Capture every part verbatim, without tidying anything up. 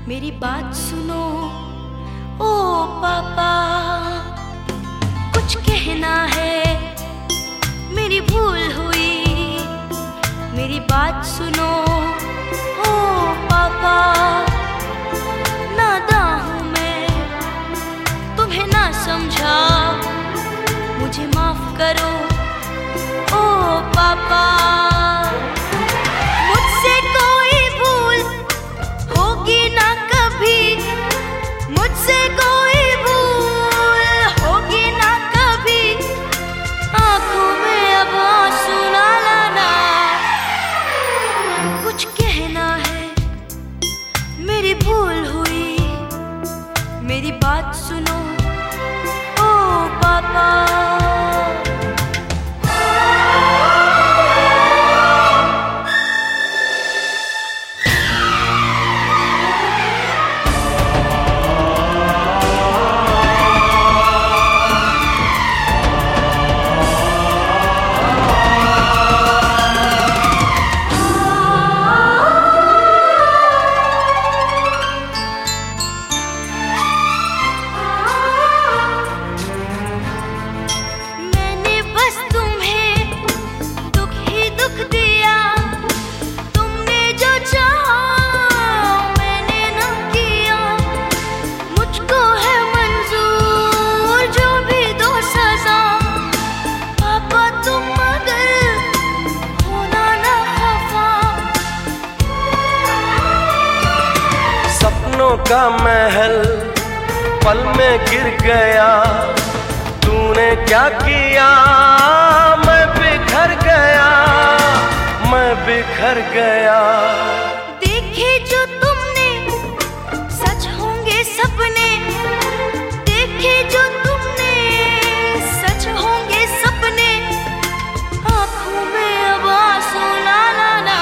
मेरी बात सुनो ओ पापा, कुछ कहना है, मेरी भूल हुई, मेरी बात सुनो ओ पापा। नादां हूँ मैं, तुम्हें ना समझा, मुझे माफ करो ओ पापा। मुझसे कोई भूल होगी ना कभी, मुझसे कोई भूल होगी ना कभी, आंखों में अब आंसू ना लाना। कुछ कहना है, मेरी भूल हुई, मेरी बात सुनो ओ पापा। का महल पल में गिर गया, तूने क्या किया, मैं बिखर गया, मैं बिखर गया। देखे जो तुमने सच होंगे सपने, देखे जो तुमने सच होंगे सपने, आंखों में अब आंसू ना लाना।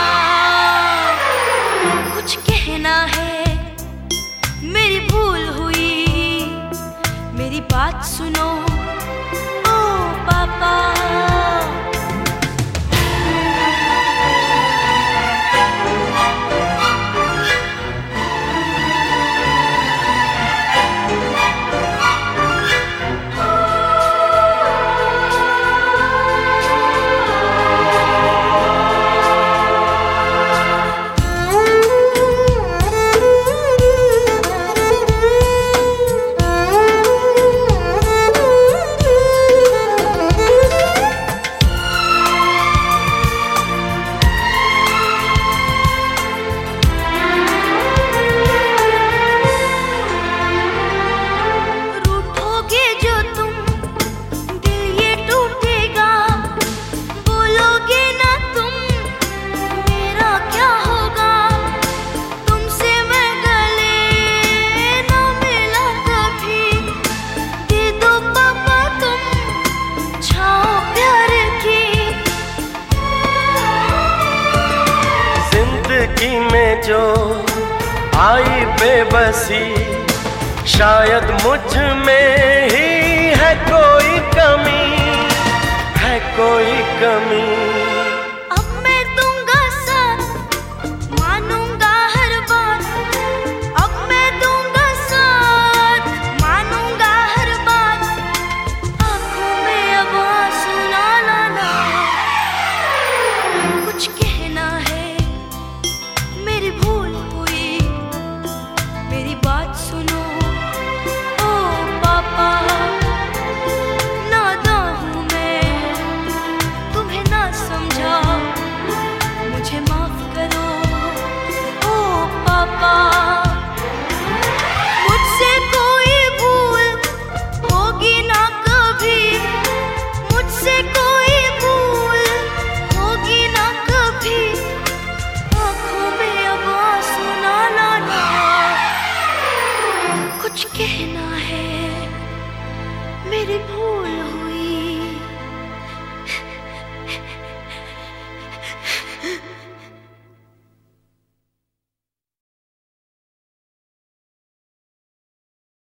कुछ कहना है, मेरी भूल हुई, मेरी बात सुनो ओ पापा। में जो आई बेबसी, शायद मुझ में ही है कोई कमी, है कोई कमी। अब मैं दूंगा साथ, मानूंगा हर बात, अब मैं दूंगा साथ, मानूंगा हर बात, आंखों में अब आंसू ना लाना। कुछ कहना है, मेरी भूल हुई, मेरी बात सुनो ओ पापा। नादां हूँ मैं, तुम्हें ना समझा, मुझे माफ करो ओ पापा। मुझसे कोई भूल होगी ना कभी, मुझसे कोई भूल होगी ना कभी, आंखों में अब आंसू ना लाना। कुछ कहना है, मेरी भूल हुई।